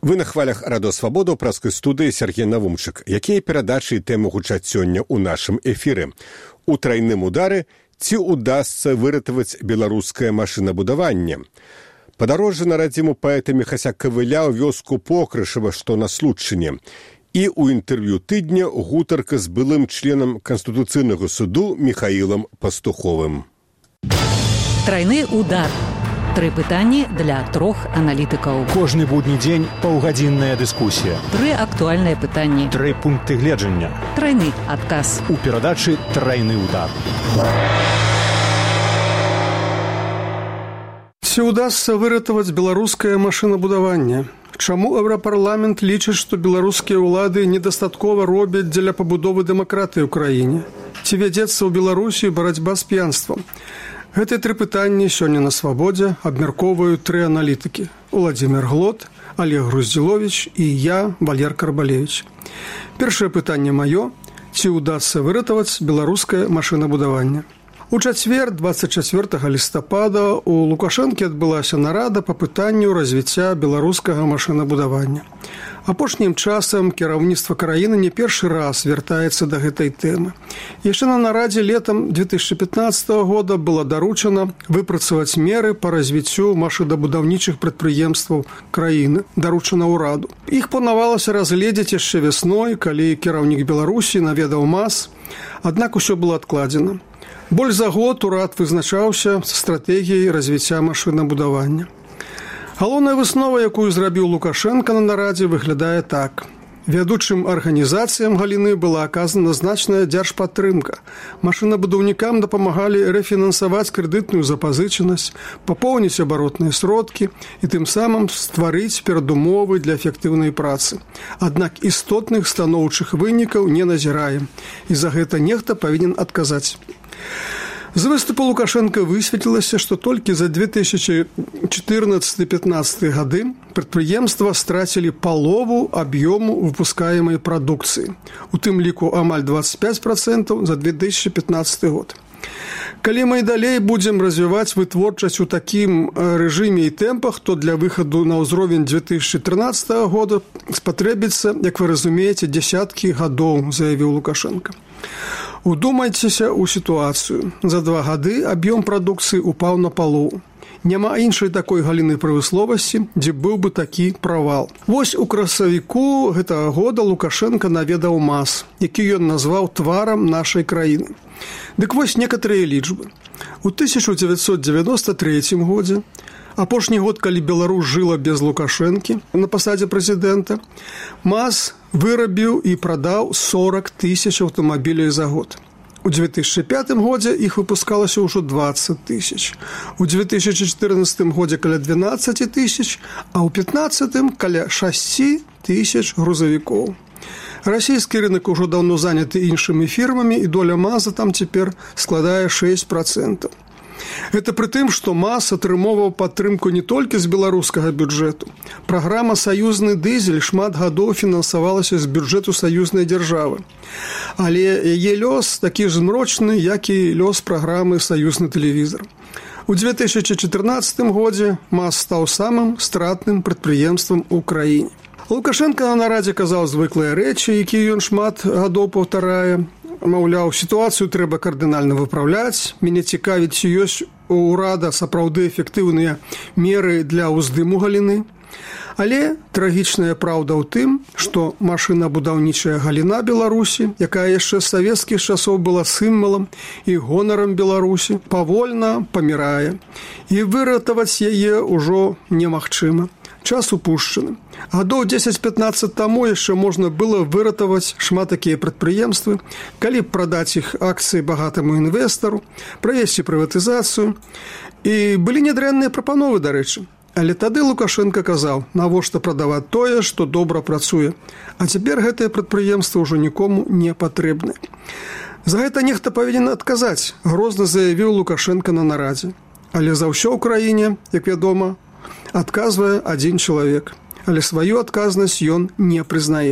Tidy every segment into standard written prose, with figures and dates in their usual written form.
Вы на хвалях Радиосвабода ў праскай студыі Сергей Навумчык. Якія перадачы і тэмы гучаць сёння ў нашым эфіры? У трайным удары ці удасца выратаваць беларускае машынабудаванне? Падарожжа на радзіму паэта Міхася Кавыля ў вёску Покрышава, што на Случчыне. І ў інтэрв'ю тыдня гутарка з былым членам Канстытуцыйнага суду Міхаілам Пастуховым. Трайны удар. 3 пытанні для 3 аналітыкаў. Кожны будні дзень паўгадзінная дыскусія. 3 актуальныя пытанні. 3 пункты гледжання. Трайны адказ. У перадачы «Трайны удар». Ці ўдасца выратаваць беларускае машынабудаванне? Чаму Еўрапарламент лічыць, што беларускія ўлады недастаткова робяць дзеля пабудовы дэмакратыі ў краіне? Ці вядзецца ў Беларусі барацьба з п'янствам? Гэтыя 3 пытанні сёння на Свабодзе абмяркоўваюць 3 аналітыкі. Уладзімір Глот, Олег Груздзіловіч і я, Валер Карбалевіч. Першае пытанне маё. Ці ўдасца выратаваць беларускае машынабудаванне? У чацвер, 24 лістапада, у Лукашэнкі адбылася нарада па пытанню развіцця беларускага машынабудавання. Апошнім часам кіраўніцтва краіны не першы раз вяртаецца да гэтай тэмы. Яшчэ на нарадзе летам 2015 года было даручана выпрацаваць меры па развіццю машынабудаўнічых прадпрыемстваў краіны, даручана ўраду. Іх планавалася разгледзець яшчэ вясной, калі кіраўнік Беларусі наведаў МАЗ, аднак усё было адкладзена. Больш за год урад вызначаўся са стратэгіяй развіцця машынабудавання. Галоўная выснова, якую зрабіў Лукашенко на нарадзе, выглядае так. Вядучым арганізацыям галіны была аказана значная дзяржпадтрымка. Машынабудаўнікам дапамагалі рэфінансаваць крэдытную запазычанасць, папоўніць абаротныя сродкі і тым самым стварыць перадумовы для эфектыўнай працы. Аднак істотных станоўчых вынікаў не назіраем, і за гэта нехта павінен адказаць. З выступу Лукашенко высветлілася, што толькі за 2014-15 гады прадпрыемства страцілі палову аб'ёму выпускаемай прадукцыі, у тым ліку амаль 25% за 2015 год. Калі мы і далей будзем развіваць вытворчасць у такім рэжыме і тэмпах, то для выхаду на ўзровень 2013 года спатрэбіцца, як вы разумееце, дзясяткі гадоў, заявіў Лукашенко. Удумайцеся ў сітуацыю. За 2 гады аб'ём прадукцыі упаў на палову. Няма іншай такой галіны прамысловасці, дзе быў бы такі правал. Вось у красавіку гэтага года Лукашенко наведаў МАЗ, які ён назваў тварам нашай краіны. Дык вось некаторыя лічбы. У 1993 годзе, апошні год, калі Беларусь жыла без Лукашэнкі на пасадзе прэзідэнта, МАЗ вырабіў і прадаў 40 тысяч аўтамабіляў за год. У 2005 годзе іх выпускалася ўжо 20 тысяч. У 2014 годзе каля 12 тысяч, а ў 2015 каля 6 тысяч грузавікоў. Расійскі рынок ужо даўно заняты іншымі фірмамі, і доля МАЗа там цяпер складае 6%. Гэта пры тым, што МАЗ атрымоўваў падтрымку не толькі з беларускага бюджэту. Праграма «Саюзны дызель» шмат гадоў фінансавалася з бюджэту саюзнай дзяржавы. Але яе лёс такі ж змрочны, як і лёс праграмы «Саюзны тэлевізор». У 2014 годзе МАЗ стаў самым стратным прадпрыемствам у краіне. Лукашенко на нарадзе казаў звыклыя рэчы, якія ён шмат гадоў паўтарае. Маўляў, сітуацыю трэба кардынальна выпраўляць. Мяне цікавіць, ці ёсць у ўрада сапраўды эфектыўныя меры для ўздыму галіны. Але трагічная праўда ў тым, што машынабудаўнічая галіна Беларусі, якая яшчэ з савецкіх часоў была сімвалам і гонарам Беларусі, павольна памірае. І выратаваць яе ўжо немагчыма. Час упушчаны. Гадоў 10-15 таму яшчэ можна было выратаваць шмат такія прадпрыемствы, калі б прадаць іх акцыі багатаму інвестару, правесці прыватызацыю. І былі нядрэнныя прапановы, дарэчы. Але тады Лукашенко казаў, навошта прадаваць тое, што добра працуе. А цяпер гэтае прадпрыемства ўжо нікому не патрэбнае. За гэта нехта павінен адказаць, грозна заявіў Лукашенко на нарадзе. Але за ўсё ў краіне, як вядома, адказвае адзін чалавек, але сваю адказнасць ён не прызнае.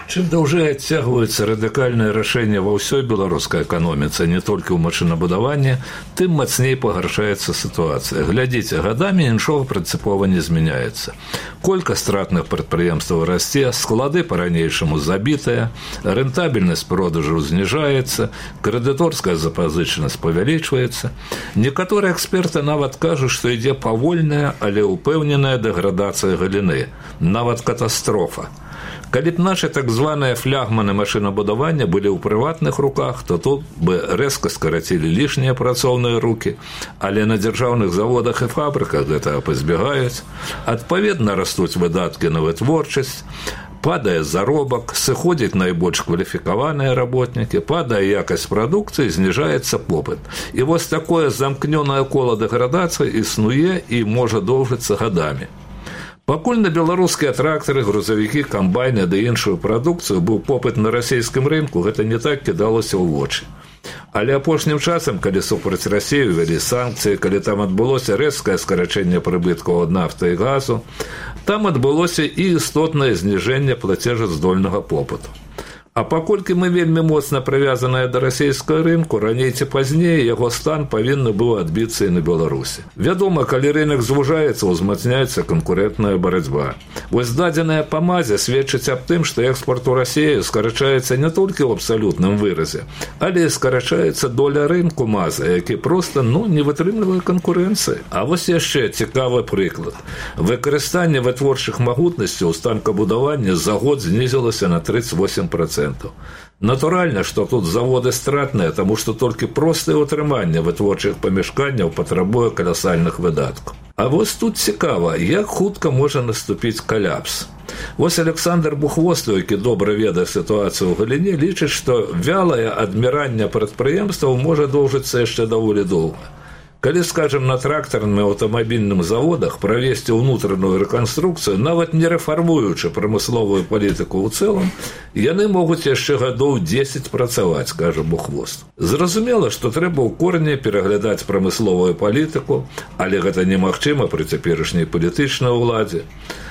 Чым даўжэй адцягваюцца радыкальныя рашэння ва ўсёй беларускай эканоміцы, не толькі ў машынабудаванні, тым мацней пагаршаецца сітуацыя. Глядзіце, гадамі нічога прынцыпова не змяняецца. Колькасць стратных прадпрыемстваў расце, склады па-ранейшаму забітыя, рэнтабельнасць продажу зніжаецца, крэдыторская запазычанасць павялічваецца. Некаторыя эксперты нават кажуць, што ідзе павольная, але ўпэўненая дэградацыя галіны, нават катастрофа. Калі б нашы так званыя флягманы машынабудавання былі ў прыватных руках, то тут бы рэзка скарацілі лішнія працоўныя рукі, але на дзяржаўных заводах і фабрыках гэтага пазбягаюць. Адпаведна растуць выдаткі на вытворчасць, падае заробак, сыходзяць найбольш кваліфікаваныя работнікі, падае якасць прадукцыі, зніжаецца попыт. І вось такое замкнёнае кола дэградацыі існуе і можа доўжыцца гадамі. Пакуль на беларускія трактары, грузавікі, камбайны ды іншую прадукцыю быў попыт на расійскім рынку, гэта не так кідалася ў вочы. Але апошнім часам, калі супраць Расіі ўвялі санкцыі, калі там адбылося рэзкае скарачэнне прыбыткаў ад нафты і газу, там адбылося і істотнае зніжэнне плацежаздольнага попыту. А паколькі мы вельмі моцна прывязаныя да расійскага рынку, раней ці пазней яго стан павінны быў адбіцца і на Беларусі. Вядома, калі рынок звужаецца, узмацняецца канкурэнтная барацьба. Вось дадзеная па МАЗе сведчыць аб тым, што экспарт у Расію скарачаецца не толькі ў абсалютным выразе, але і скарачаецца доля рынку МАЗа, які проста не вытрымлівае канкурэнцыі. А вось яшчэ цікавы прыклад. Выкарыстанне вытворчых магутнасцяў у станкабудаванні за год знізілася на 38%. Натуральна, што тут заводы стратныя, таму што толькі простае ўтрыманне вытворчых памяшканняў патрабуе каласальных выдаткаў. А вось тут цікава, як хутка можа наступіць каляпс. Вось Александр Бухвостаў, які добра ведае сітуацыю ў галіне, лічыць, што вялае адміранне прадпрыемстваў можа доўжыцца яшчэ даволі доўга. Калі, скажем, на трактарным і аўтамабільным заводах правесці ўнутраную рэканструкцыю, нават не рэфармуючы прамысловую палітыку ў цэлым, яны могуць яшчэ гадоў 10 працаваць, кажа Бухвост. Зразумела, што трэба ў корні пераглядаць прамысловую палітыку, але гэта немагчыма пры цяперашняй палітычнай уладзе.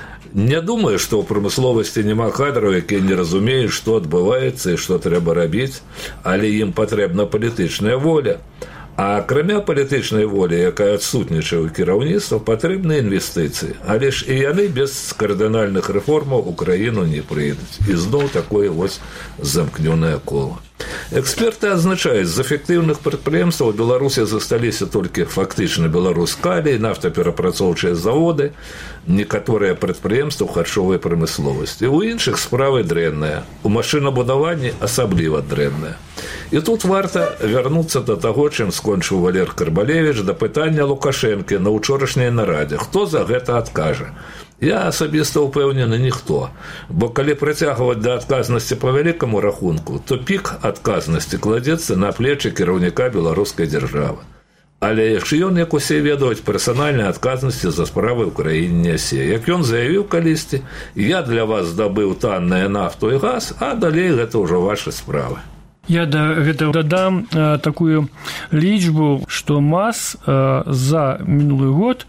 Не думаю, што ў прамысловасці няма кадраў, якія не разумеюць, што адбываецца і што трэба рабіць, але ім патрэбна палітычная воля. А акрамя палітычнай волі, якая адсутнічае ў кіраўніцтва, патрэбны інвестыцыі. Але ж і яны без кардынальных рэформаў у краіну не прыйдуць. І зноў такое вось замкнёнае кола. Эксперты адзначаюць, з эфектыўных прадпрыемстваў у Беларусі засталіся толькі фактычна Беларускалій, нафтаперапрацоўчыя заводы, некаторыя прадпрыемствы харчовай прамысловасці. У іншых справы дрэнныя, у машынабудаванні асабліва дрэнныя. І тут варта вярнуцца да таго, чым скончыў Валер Карбалевіч, да пытання Лукашэнкі на ўчорашняй нарадзе. Хто за гэта адкажа? Я асабіста ўпэўнены ніхто, бо калі прыцягваць да адказнасці па вялікаму рахунку, то пік адказнасці кладзецца на плечы кіраўніка беларускай дзяржавы. Але ж ён, як усе ведаюць, персанальнай адказнасці за справы ў краіне нясе. Як ён заявіў калісьці, я для вас здабыў танныя нафту і газ, а далей гэта ўжо вашы справы. Я да гэтага дадам такую лічбу, што МАЗ за мінулы год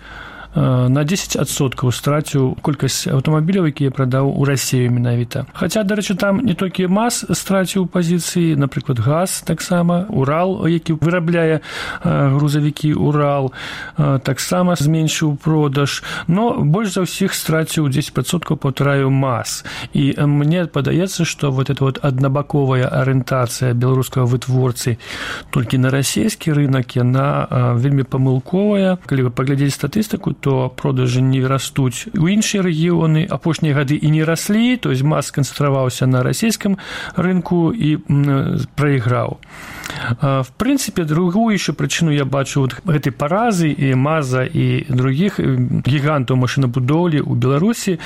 на 10% страціў колькасць аўтамабіляў, якія прадаў у Расію менавіта. Хаця, дарэчы, там не толькі МАЗ страціў пазіцыі, напрыклад, ГАЗ таксама, Урал, які вырабляе грузавікі Урал, таксама зменшыў продаж, но больш за ўсіх страціў 10%, паўтараю, МАЗ. І мне падаецца, што вот эта вот аднабаковая арыентацыя беларускага вытворцы толькі на расійскі рынок, яна вельмі памылковая. Калі вы паглядзелі статыстыку, то продажы не растуць у іншыя рэгіёны, апошнія гады і не раслі, то есть МАЗ сканцэнтраваўся на расійскім рынку і прайграў. В прынцыпе, другую еще прычыну я бачу вот гэтай паразы і МАЗа і другіх гігантаў машынабудоўлі ў Беларусі.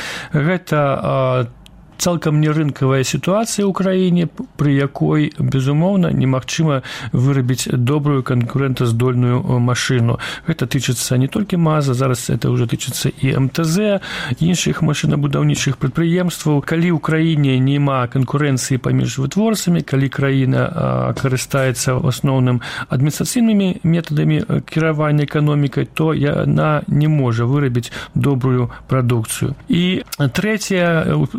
Гэта цалкам не рынкавая сітуацыя ў краіне, пры якой, безумоўна, немагчыма вырабіць добрую канкурэнтаздольную машыну. Гэта тычыцца не толькі МАЗа, зараз это ўжо тычыцца і МТЗ, іншых машынабудаўнічых прадпрыемстваў. Калі ў краіне няма канкурэнцыі паміж вытворцамі, калі краіна карыстаецца ў асноўным адміністрацыйнымі метадамі кіравання эканомікай, то яна не можа вырабіць добрую прадукцыю. І трэцяе, з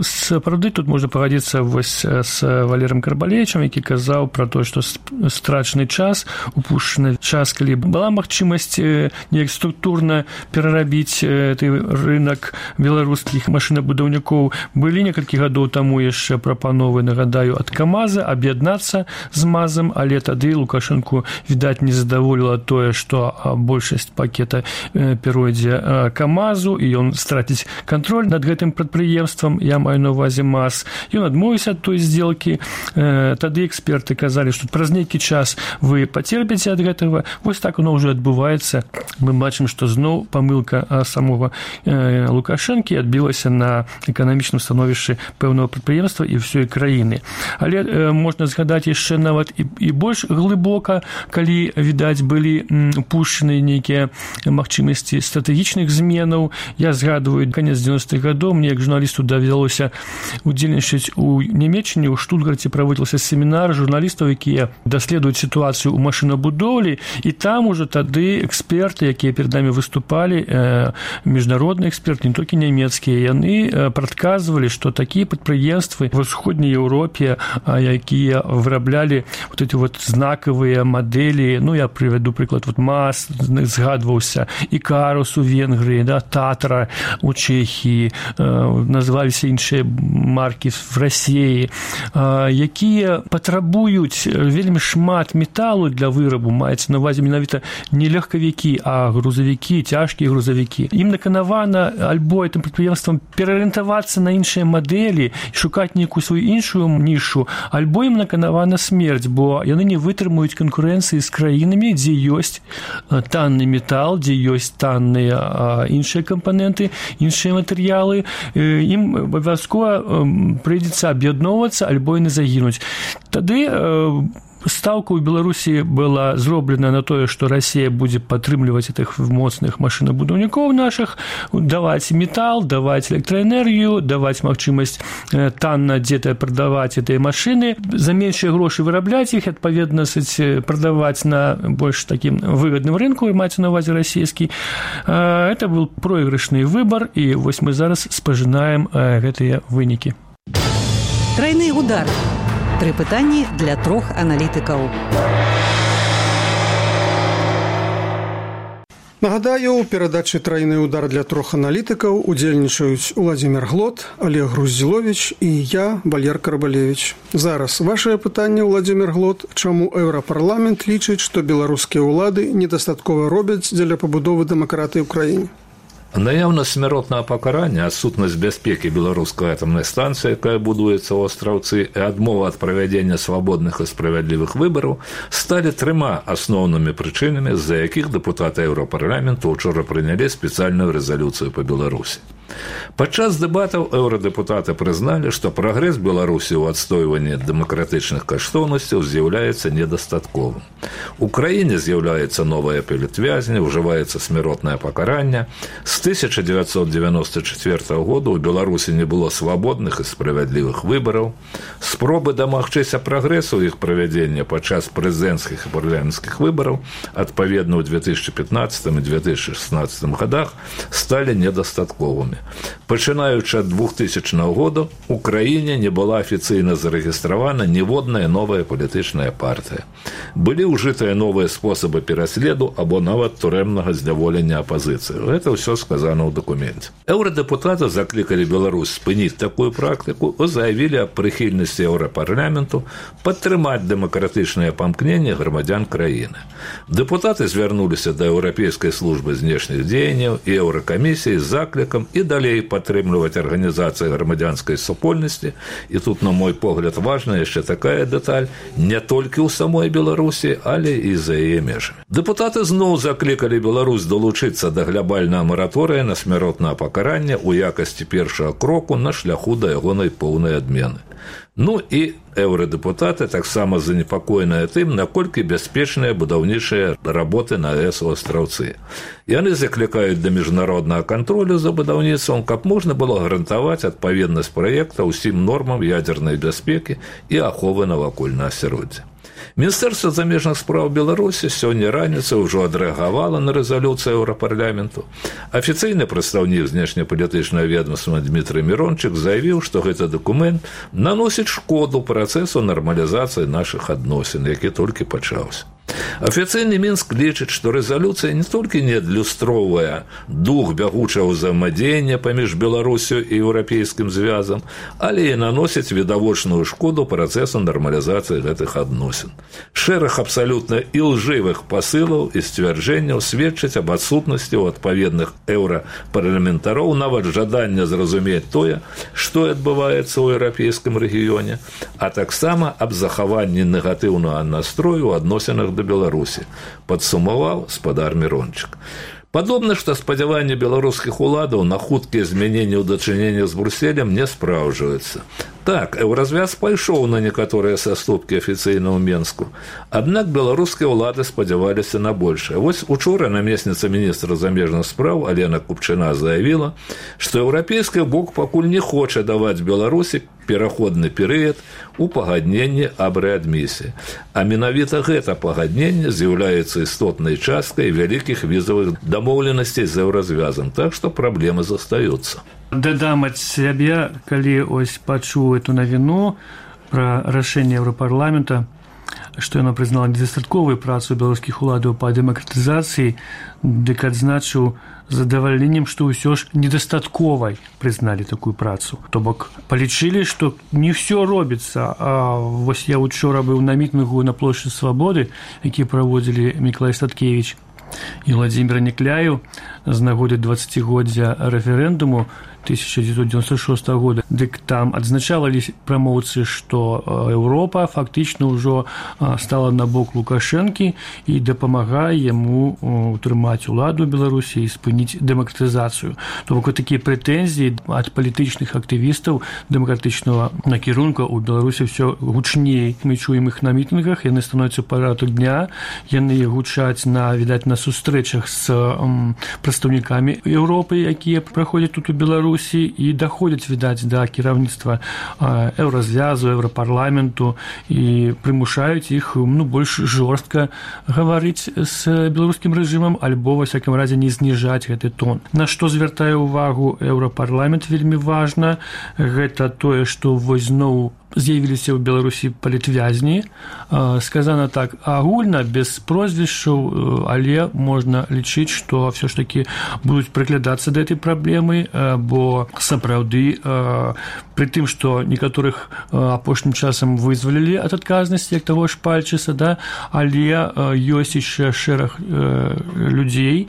сапраўды тут можна пагадзіцца вось з Валерым Карбалевічам, які казаў пра тое, што страчаны час, упушчаны час, калі была магчымасць неяк структурна перарабіць рынок беларускіх машынабудаўнікоў. Былі некалькі гадоў таму яшчэ прапановы, нагадаю, ад КамАЗа аб'яднацца з МАЗам, але тады Лукашэнку, відаць, не задаволіла тое, што большасць пакета перайдзе КамАЗу, і ён страціць кантроль над гэтым прадпрыемствам, я маю на ўвазе МАЗ. Ён адмовіўся ад той здзелкі. Тады эксперты казалі, што праз нейкі час вы пацерпіце ад гэтага. Вось так оно ўжо адбываецца. Мы бачым, што зноў памылка самога Лукашэнкі адбілася на эканамічным становішчы пэўнага прадпрыемства і ўсёй краіны. Але можна згадаць яшчэ нават і больш глыбока, калі, відаць, былі упушчаны нейкія магчымасці стратэгічных зменаў. Я згадваю канец 90-х гадоў, мне як журналісту давялося удзельнічаць у Нямецчыне, у Штутгарце праводзіўся семінар журналістаў, якія даследуюць сітуацыю ў машынабудоўлі, і там ужо тады эксперты, якія перад намі выступалі, міжнародныя эксперты, не толькі нямецкія, яны прадказвалі, што такія прадпрыемствы ва ўсходняй Еўропе, якія выраблялі вот эти вот знакавыя мадэлі, ну, я прывяду прыклад, вот МАЗ згадваўся, Икарус у Венгрыі, да, Татра у Чэхіі, называліся іншыя маркі в Расіі, якія патрабуюць вельмі шмат металу для вырабу, маецца на ўвазе менавіта не легкавікі, а грузавікі, цяжкія грузавікі. Ім наканавана альбо гэтым прадпрыемствам пераарыентавацца на іншыя мадэлі, шукаць нейкую сваю іншую нішу, альбо ім наканавана смерць, бо яны не вытрымаюць канкурэнцыі з краінамі, дзе ёсць танны метал, дзе ёсць танныя іншыя кампаненты, іншыя матэрыялы. Ім абавязкова прыйдзецца аб'ядноўвацца, альбо яны загінуць. Тады стаўка ў Беларусі была зроблена на тое, што Расія будзе падтрымліваць гэтых моцных машынабудаўнікоў нашых, даваць метал, даваць электраэнергію, даваць магчымасць танна дзе-то прадаваць гэтыя машыны, за меншыя грошы вырабляць іх, адпаведна, прадаваць на больш такім выгадным рынку, і маецца на ўвазе расійскі. Это быў пройгрышны выбар, і вось мы зараз спажынаем гэтыя вынікі. Трайны удар. 3 пытанні для 3 аналітыкаў. Нагадаю, у перадачы «Трайны удар» для 3 аналітыкаў удзельнічаюць Уладзімір Глот, Олег Груздзіловіч і я, Валер Карбалевіч. Зараз вашае пытанне, Уладзімір Глот. Чаму Еўрапарламент лічыць, што беларускія ўлады недастаткова робяць дзеля пабудовы дэмакратыі ў краіне? Наяўнасць смяротнага пакарання, адсутнасць бяспекі беларускай атамнай станцыі, якая будуецца ў Астраўцы, і адмова ад правядзення свабодных і справядлівых выбараў сталі 3 асноўнымі прычынамі, з-за якіх дэпутаты Еўрапарламенту ўчора прынялі спецыяльную рэзалюцыю па Беларусі. Падчас дэбатаў еўрадэпутаты прызналі, што прагрэс Беларусі ў адстойванні дэмакратычных каштоўнасцяў з'яўляецца недастатковым. У краіне з'яўляецца новая палітвязня, ужываецца смяротнае пакаранне. З 1994 года ў Беларусі не было свабодных і справядлівых выбараў. Спробы дамагчыся прагрэсу іх правядзення падчас прэзідэнцкіх і парламенцкіх выбараў, адпаведна ў 2015 і 2016 годах, сталі недастатковымі. Пачынаючы ад 2000 года у краіне не была афіцыйна зарэгістравана ніводная новая палітычная партыя. Былі ўжытыя новыя спосабы пераследу або нават турэмнага зняволення апазіцыі. Гэта ўсё сказано ў дакуменце. Еўрадэпутаты заклікалі Беларусь спыніць такую практыку і заявілі аб прыхільнасці Еўрапарламенту падтрымаць дэмакратычнае памкненне грамадзян краіны. Дэпутаты звярнуліся да Еўрапейскай службы знешніх дзеянняў і Еўракамісіі з заклікам і далей падтрымліваць арганізацыі грамадзянскай супольнасці. І тут, на мой погляд, важна яшчэ такая дэталь, не толькі ў самой Беларусі, але і за яе межамі. Дэпутаты зноў заклікалі Беларусь далучыцца да глобальнага мараторыя на смяротнае пакаранне ў якасці першага кроку на шляху да ягонай поўнай адмены. Ну і еўрадэпутаты таксама занепакоеныя тым, наколькі бяспечныя будаўнічыя работы на АЭС у Астраўцы. Яны заклікаюць да міжнароднага кантролю за будаўніцтвам, каб можна было гарантаваць адпаведнасць праекта ўсім нормам ядзернай бяспекі і аховы навакольнага асяроддзя. Міністэрства замежных спраў Беларусі сёння раніцай ужо адрэагавала на рэзалюцыю Еўрапарламенту. Афіцыйны прадстаўнік знешнепалітычнага ведомства Дмітрый Мирончык заявіў, што гэты дакумент наносіць шкоду працэсу нармалізацыі нашых адносін, які толькі пачаўся. Афіцыйны Мінск лічыць, што рэзалюцыя не толькі не адлюстроўвае дух бягучага ўзаемадзеяння паміж Беларусю і еўрапейскім звязам, але і наносіць відавочную шкоду працэсу нармалізацыі гэтых адносін. Шэраг абсалютна ілжывых пасылаў і сцвярджэнняў сведчаць аб адсутнасці ў адпаведных еўрапарламентароў нават жадання зразумець тое, што адбываецца ў еўрапейскім рэгіёне, а таксама аб захаванні негатыўнага настрою ў адносінах да Беларусі, падсумаваў спадар Мирончык. Падобна, што спадзяванні беларускіх уладаў на хуткія змяненні ў дачыненнях з Брюсселем не спраўджваюцца. Так, еўразвяз пайшоў на некаторыя саступкі афіцыйна ў Менску, аднак беларускія ўлады спадзяваліся на большае. Вось учора намесніца міністра замежных спраў Алена Купчына заявіла, што еўрапейскі бок пакуль не хоча даваць Беларусі пераходны перыяд у пагадненні аб рэадмісіі. А менавіта гэта пагадненне з'яўляецца істотнай часткай вялікіх візавых дамоўленасцей з еўразвязам, так што праблемы застаюцца. Дадам ад сябе, калі ось пачуў эту навіну пра рашэнне Еўрапарламента, што яно прызнала недастатковую працу беларускіх уладаў па дэмакратызацыі, дык адзначыў з задавальненнем, што ўсё ж недастатковай прызналі такую працу. То бок палічылі, што не ўсё робіцца. А вось я учора быў на мітынгу на плошчы Свабоды, які праводзілі Мікалай Статкевіч і Владзімір Некляеў з нагоды 20-годдзя рэферэндуму 1996 года. Дык там адзначалі прамоўцы, што Еўропа фактычна ўжо стала на бок Лукашэнкі і дапамагае яму утрымаць уладу Беларусі і спыніць дэмакратызацыю. То бок такія прэтэнзіі ад палітычных актывістаў дэмакратычнага накірунка ў Беларусі ўсё гучней. Мы чуем іх на мітынгах, яны становяцца парадку дня, яны гучаць відаць на сустрэчах з прадстаўнікамі Еўропы, якія праходзяць тут у Беларусі і даходзяць, відаць, да кіраўніцтва еўразвязу, еўрапарламенту і прымушаюць іх больш жорстка гаварыць з беларускім рэжымам альбо, ва всякім разе, не зніжаць гэты тон. На што звяртае ўвагу еўрапарламент вельмі важна, гэта тое, што вось зноў з'явіліся ў Беларусі палітвязні. Сказана так агульна, без прозвішчаў, але можна лічыць, што ўсё ж такі будуць прыглядацца да гэтай праблемы, бо сапраўды пры тым, што некаторых апошнім часам вызвалілі ад адказнасці, як таго ж Пальчыса, да, але ёсць яшчэ шэраг людзей,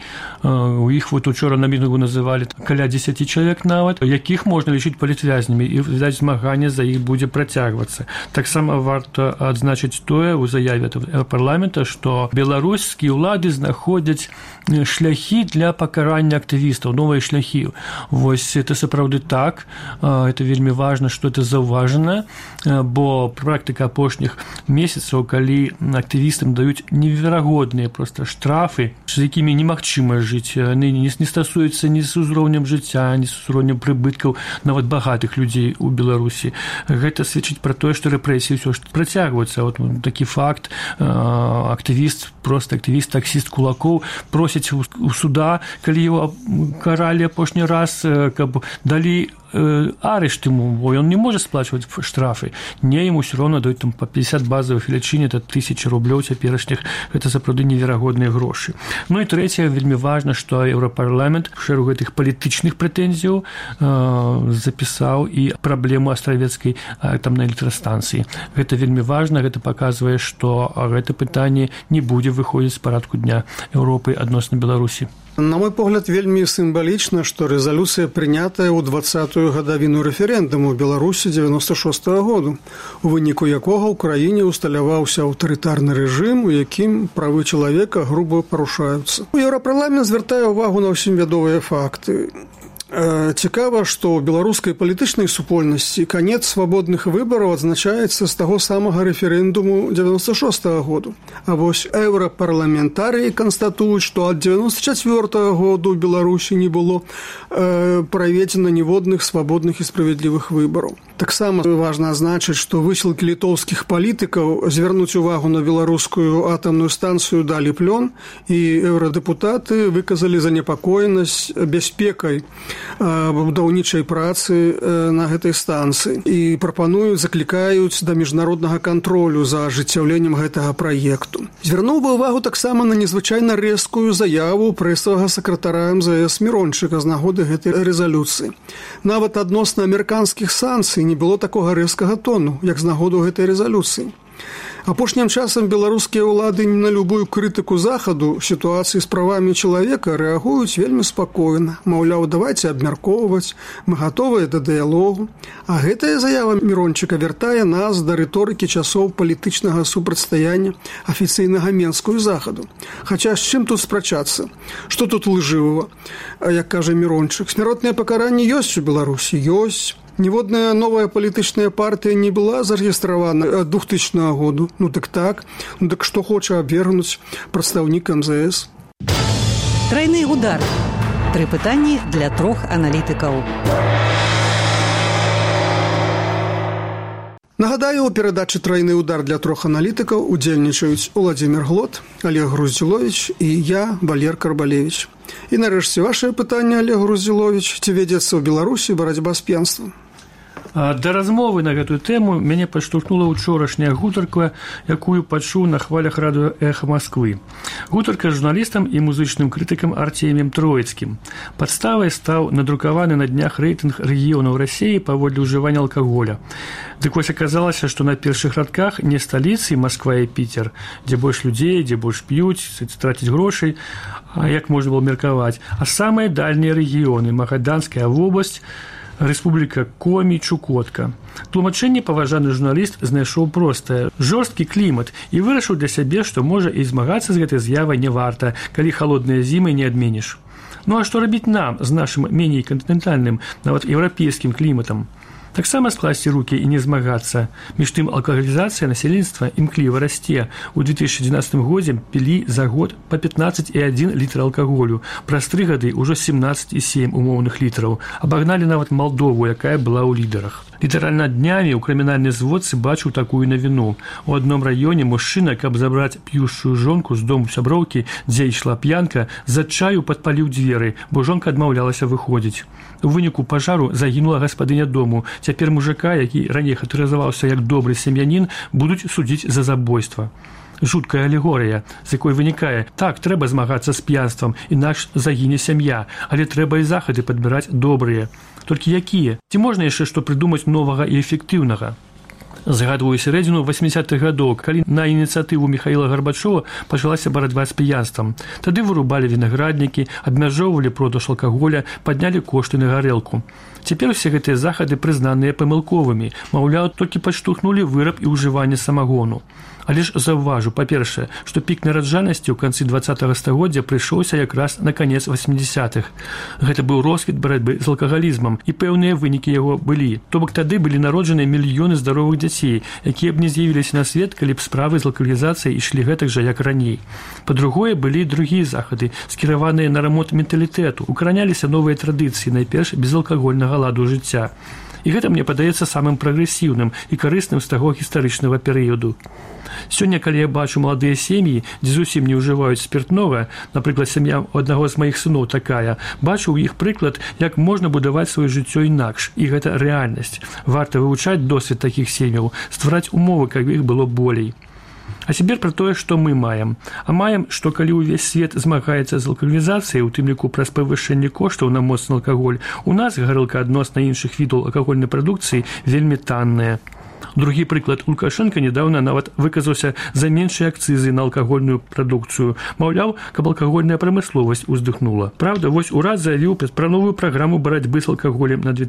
у іх вот учора на мітынгу называлі каля 10 чалавек нават, якіх можна лічыць палітвязнямі, і, відаць, змаганне за іх будзе працягвацца. Таксама варта адзначыць тое ў заяве парламента, што беларускія ўлады знаходзяць шляхі для пакарання актывістаў, новыя шляхі. Вось это сапраўды так, это вельмі важна, што это заўважана, бо практыка апошніх месяцаў, калі актывістам даюць неверагодныя проста штрафы, з якімі немагчыма жыць, яны не стасуюцца ні з узроўнем жыцця, ні з узроўнем прыбыткаў нават багатых людзей у Беларусі. Гэта сведчыць пра тое, што рэпрэсіі ўсё ж працягваюцца. Вот такі факт, актывіст, таксіст Кулакоў просіць у суда, калі его каралі апошні раз, каб далі арышт ему, бо он не может сплачивать штрафы. Не, ему все равно дают там по 50 базовых величин, это 1000 рублёў цяперашніх, это сапраўды неверагодныя грошы. Ну і трэцяе, вельмі важна, што Еўрапарламент у шэрагу гэтых палітычных прэтэнзіяў запісаў і праблему астравецкай атамнай электрастанцыі. Гэта вельмі важна, гэта паказвае, што гэта пытанне не будзе выходзіць з парадку дня Еўропы адносна Беларусі. На мой погляд, вельмі сімвалічна, што рэзалюцыя прынятая ў 20-ю гадавіну рэферэндуму ў Беларусі 96-го году, у выніку якога ў краіне усталяваўся аўтарытарны рэжым, у якім правы чалавека груба парушаюцца. Еўрапарламент звяртае ўвагу на ўсім вядомыя факты. Цікава, што ў беларускай палітычнай супольнасці канец свабодных выбараў адзначаецца з таго самага рэферэндуму 96-го году. А вось еўрапарламентарыі канстатуюць, што ад 94-го году ў Беларусі не было праведзена ніводных свабодных і справядлівых выбараў. Таксама важна адзначыць, што высілкі літоўскіх палітыкаў звярнуць увагу на беларускую атамную станцыю далі плён, і еўрадэпутаты выказалі занепакоенасць бяспекай будаўнічай працы на гэтай станцыі і прапануюць, заклікаюць да міжнароднага кантролю за ажыццяўленнем гэтага праекту. Звярнуў бы ўвагу таксама на незвычайна рэзкую заяву прэсавага сакратара МЗС Мірончыка з нагоды гэтай рэзалюцыі. Нават адносна амерыканскіх санкцый не было такога рэзкага тону, як з нагоду гэтай рэзалюцыі. Апошнім часам беларускія ўлады на любую крытыку захаду сітуацыі з правамі чалавека рэагуюць вельмі спакойна. Маўляў, давайце абмяркоўваць, мы гатовыя да дыялогу. А гэтая заява Мірончыка вяртае нас да рыторыкі часоў палітычнага супрацьстаяння афіцыйнага Менскую захаду. Хаця з чым тут спрачацца? Што тут лжывага? Як кажа Мірончык, смяротнае пакаранне ёсць у Беларусі? Ёсць. Ніводная новая палітычная партыя не была зарэгістравана ад 2000 году. Ну так, што хоча абвергнуць прадстаўнік МЗС? Трайны удар. 3 пытанні для 3 аналітыкаў. Нагадаю, у перадачы «Трайны удар» для 3 аналітыкаў удзельнічаюць Уладзімір Глот, Олег Груздзіловіч і я, Валер Карбалевіч. І нарэшце вашае пытанне, Олег Груздзіловіч, ці вядзецца ў Беларусі барацьба з п'янствам? Да размовы на гэтую тэму мяне падштурхнула ўчорашняя гутарка, якую пачуў на хвалях радыё «Эхо Москвы». Гутарка з журналістам і музычным крытыкам Артеміем Троіцкім. Падставай стаў надрукаваны на днях рэйтынг рэгіёнаў Расіі паводле ўжывання алкаголя. Дык вось аказалася, што на першых радках не сталіцы Масква і Піцер, дзе больш людзей, дзе больш п'юць, траціць грошай, як можна было меркаваць, а самыя дальнія рэгіёны – Магаданская вобласць, Рэспубліка Комі, Чукотка. Тлумачэнне паважаны журналіст знайшоў простае – жорсткі клімат і вырашыў для сябе, што можа і змагацца з гэтай з'явай не варта, калі халодныя зімы не адменіш. Ну а што рабіць нам з нашым меней кантынентальным, нават еўрапейскім кліматам? Таксама скласці рукі і не змагацца. Між тым алкагалізацыя насельніцтва імкліва расце. У 2012 годзе пілі за год па 15,1 літра алкаголю. Праз 3 гады ўжо 17,7 умоўных літраў. Абагналі нават Малдову, якая была ў лідарах. Літаральна днямі ў крымінальнай зводцы бачыў такую навіну. У адном раёне мужчына, каб забраць п'ющую жонку з дому сяброўкі, дзе ішла п'янка, з адчаю падпаліў дзверы, бо жонка адмаўлялася выходзіць. У выніку пажару загінула гаспадыня дому. Цяпер мужика, які раней характарызаваўся як добры сем'янін, будуць судзіць за забойства. Жуткая алегорыя, з якой вынікае: так, трэба змагацца з п'янствам, інакш загіне сям'я, але трэба і захады падбіраць добрыя. Толькі якія? Ці можна яшчэ што прыдумаць новага і эфектыўнага? Згадваю сярэдзіну 80-х гадоў, калі на ініцыятыву Міхаіла Гарбачова пачалася барацьба з п'янствам. Тады вырубалі вінаграднікі, абмяжоўвалі продаж алкаголя, паднялі кошты на гарэлку. Цяпер усе гэтыя захады прызнаныя памылковымі, маўляў, толькі падштурхнулі выраб і ўжыванне самагону. Але ж заўважу, па-першае, што пік нараджальнасці ў канцы 20-го стагоддзя прыйшоўся якраз на канец 80-х. Гэта быў росквіт барацьбы з алкагалізмам, і пэўныя вынікі яго былі. То бок тады былі народжаны мільёны здаровых дзяцей, якія б не з'явіліся на свет, калі б справы з алкагалізацыяй ішлі гэтак жа, як раней. Па-другое, былі другія захады, скіраваныя на рамонт менталітэту, укараняліся новыя традыцыі, найперш безалкагольнага ладу жыцця. І гэта мне падаецца самым прагрэсіўным і карысным з таго гістарычнага перыяду. Сёння, калі я бачу маладыя сем'і, дзе зусім не ўжываюць спіртнога, напрыклад, сям'я у аднаго з маіх сыноў такая, бачу ў іх прыклад, як можна будаваць сваё жыццё інакш, і гэта рэальнасць. Варта вывучаць досвед такіх сем'яў, ствараць умовы, каб іх было болей. А цяпер пра тое, што мы маем. А маем, што калі ўвесь свет змагаецца з алкагалізацыяй, у тым ліку праз павышэнне коштаў на моцны алкаголь, у нас гарэлка адносна іншых відаў алкагольнай прадукцыі вельмі танная. Другі прыклад, Лукашенко нядаўна нават выказаўся за меншыя акцызы на алкагольную прадукцыю. Маўляў, каб алкагольная прамысловасць уздыхнула. Праўда, вось урад заявіў пра новую праграму барацьбы з алкаголем на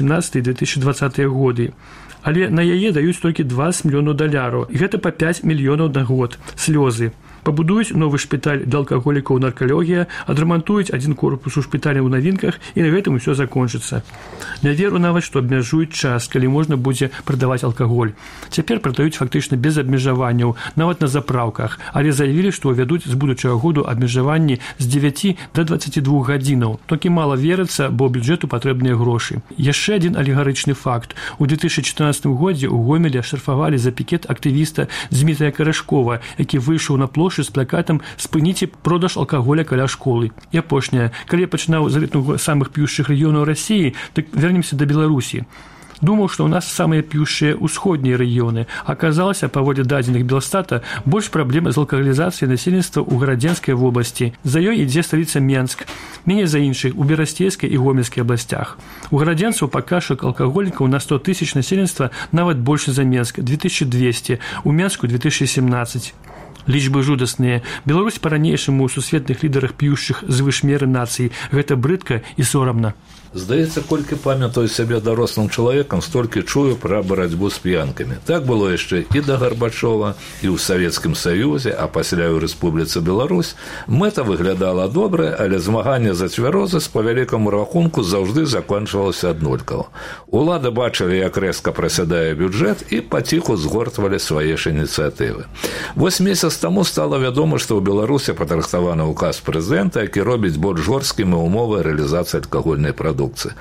2017-2020 годы. Але на яе даюць толькі $20 мільёнаў, і гэта па $5 мільёнаў на год. Слёзы. Пабудуюць новы шпіталь для алкаголікаў наркалогія, адрамантуюць адзін корпус у шпіталі ў навінках, і на гэтым усё закончыцца. Не веру нават, што абмяжуюць час, калі можна будзе прадаваць алкаголь. Цяпер прадаюць фактычна без абмежаванняў, нават на запраўках, але заявілі, што ўвядуць з будучага году абмежаванні з 9 до 22 гадзінаў. Толькі мала верыцца, бо бюджэту патрэбныя грошы. Яшчэ адзін алегарычны факт. У 2014 годзе ў Гомелі ашарфавалі за пікет актывіста Дмітрия Карашкова, які выйшаў на плошчу з плакатам «Спыніце продаж алкаголя каля школы». І апошняе. Калі я пачынаў з рэйтынгу самых п'ющых рэгіёнаў Расіі, так вернемся да Беларусі. Думаў, што ў нас самыя п'ющыя ўсходнія рэгіёны. Аказалася, паводле дадзеных Белстата, больш праблем з алкагалізацыяй насельніцтва ў Гарадзенскай вобласці. За ёй ідзе сталіца Менск. Меней за іншых у Берасцейскай і Гомельскай абласцях. У гарадзенцаў паказчык алкаголікаў на 100 тысяч насельніцтва нават больше за Менск – 2200, у Менску – 2017. Лічбы жудасныя. Беларусь па-ранейшаму ў сусветных лідарах п'ющых звыш меры нацый. Гэта брыдка і сорамна. Здаецца, колькі памятаю сябе дарослым чалавекам, столькі чую пра барацьбу з п'янкамі. Так было яшчэ і да Гарбачова, і ў Савецкім Саюзе, а пасля ў Рэспубліцы Беларусь. Мэта выглядала добра, але змаганне за цвярозасць па вялікаму рахунку заўжды закончвалася аднолькава. Улады бачылі, як рэзка прасядае бюджэт, і паціху згортвалі свае ж ініцыятывы. Вось месяц таму стала вядома, што ў Беларусі падрыхтаваны ўказ прэзідэнта, які робіць больш жорсткімі ўмовы рэалізацыі алкагольнай прадукцыі.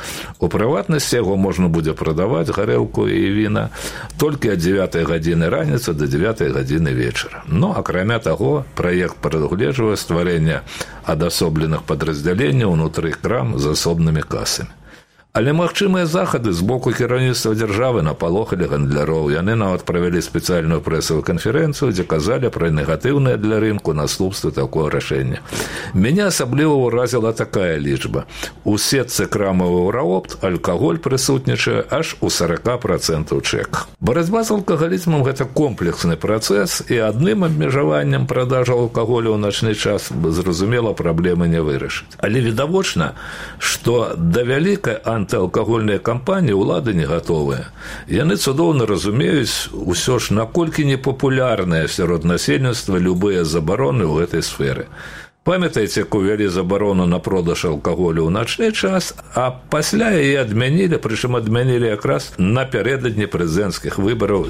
У прыватнасці яго можна будзе прадаваць гарэлку і віна толькі ад 9 гадзіны раніцы да 9 гадзіны вечара. Ну, акрамя таго, праект прадугледжвае стварэнне адасобленых падраздзяленняў унутры крам з асобнымі касамі. Але магчымыя захады з боку кіраўніцтва дзяржавы напалохалі гандляроў. Яны нават правялі спецыяльную прэсавую канферэнцыю, дзе казалі пра негатыўныя для рынку наступствы такого рашэння. Мяне асабліва ўразіла такая лічба. У сетцы крамаў «Еўраопт» алкаголь прысутнічае аж у 40% чэках. Барацьба з алкагалізмам – гэта комплексны працэс, і адным абмежаваннем продажу алкаголю ў начны час, зразумела, праблемы не вырашыць. Але відавочна, што да вялікай антыалкагольныя кампаніі ўлады не гатовыя. Яны цудоўна разумеюць усё ж, наколькі непапулярныя сярод насельніцтва любыя забароны ў гэтай сферы. Памятаеце, як увялі забарону на продаж алкаголю ў начны час, а пасля яе адмянілі, прычым адмянілі якраз напярэдадні прэзідэнцкіх выбараў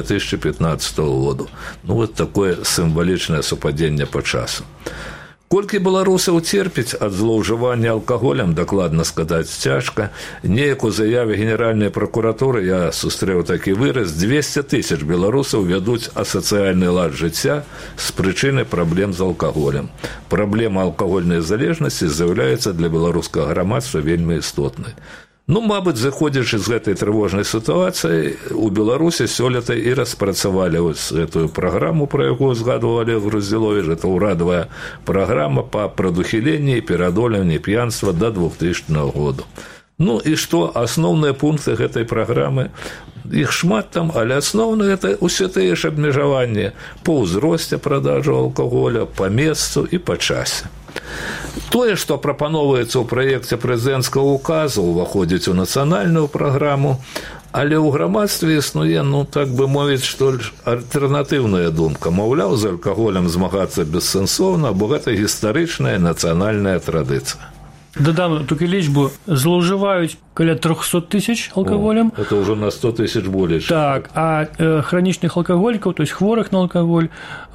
2015 году. Ну, вот такое сімвалічнае супадзенне па часу. Колькі беларусаў церпіць ад злоўжывання алкаголем, дакладна сказаць цяжка. Неяк у заяве Генеральнай пракуратуры я сустрэў такі выраз: 200 тысяч беларусаў вядуць асацыяльны лад жыцця з прычыны праблем з алкаголем. Праблема алкагольнай залежнасці з'яўляецца для беларускага грамадства вельмі істотнай. Ну, мабыць, заходзячы з гэтай трывожнай сітуацыі, у Беларусі сёлета і распрацавалі гэтую праграму, пра якую згадваў Олег Груздзіловіч. Гэта ўрадавая праграма па прадухіленні і пераадоленні п'янства да 2000 году. Ну, і што асноўныя пункты гэтай праграмы? Іх шмат там, але асноўныя – гэта ўсе тыя ж абмежаванні па ўзросце продажу алкаголя, па месцу і па часе. Тое, што прапаноўваецца ў праекце прэзідэнцкага ўказу, уваходзіць у нацыянальную праграму, але ў грамадстве існуе, так бы мовіць, што альтэрнатыўная думка. Маўляў, з алкаголем змагацца бессэнсоўна, бо гэта гістарычная нацыянальная традыцыя. Дадам толькі лічбу. Злоўжываюць каля 300 тысяч алкаголем. Это ўжо на 100 тысяч болей. Так, а хранічных алкаголікаў, то есть хворых на алкаголь,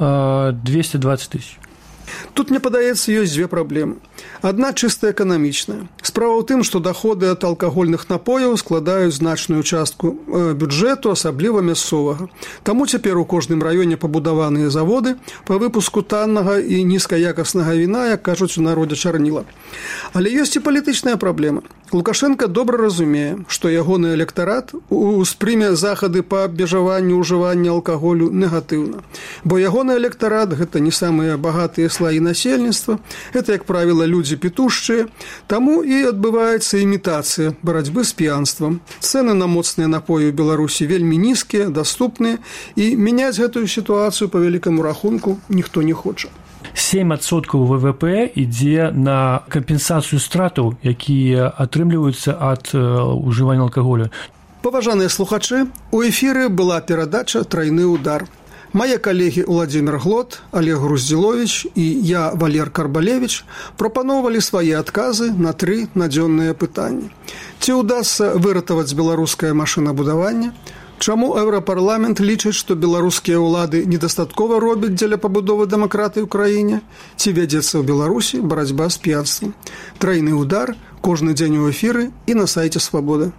220 тысяч. Тут, мне падаецца, ёсць дзве праблемы. Адна чыста эканамічная. Справа ў тым, што даходы ад алкагольных напояў складаюць значную частку бюджэту, асабліва мясцовага. Таму цяпер у кожным раёне пабудаваныя заводы па выпуску таннага і нізкаякаснага віна, як кажуць у народзе, чарніла. Але ёсць і палітычная праблема. Лукашенко добра разумее, што ягоны электарат успрыме захады па абмежаванню ўжывання алкаголю негатыўна. Бо ягоны электарат – гэта не самыя багатыя слаі насельніцтва, гэта, як правіла, людзі пітушчыя, таму і адбываецца імітацыя барацьбы з п'янствам. Цэны на моцныя напоі ў Беларусі вельмі нізкія, даступныя, і мяняць гэтую сітуацыю па вялікаму рахунку ніхто не хоча. 7% ВВП ідзе на кампенсацыю стратаў, якія атрымліваюцца ад ужывання алкаголю. Паважаныя слухачы, у эфіры была перадача «Трайны удар». Мае калегі Владзімір Глот, Олег Груздзіловіч і я, Валер Карбалевіч, прапаноўвалі свае адказы на 3 надзённыя пытанні. Ці ўдасца выратаваць беларускае машынабудаванне? Чаму Еўрапарламент лічыць, што беларускія ўлады недастаткова робяць дзеля пабудовы дэмакратыі ў краіне? Ці вядзецца ў Беларусі барацьба з п'янствам? Трайны ўдар кожны дзень у эфіры і на сайце Свабода.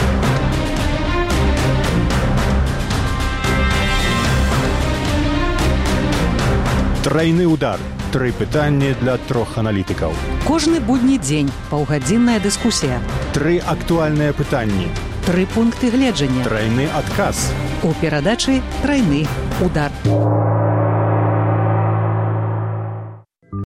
Трайны удар. 3 пытанні для 3 аналітыкаў. Кожны будні дзень паўгадзінная дыскусія. 3 актуальныя пытанні. 3 пункты гледжання. Трайны адказ. У перадачы «Трайны удар».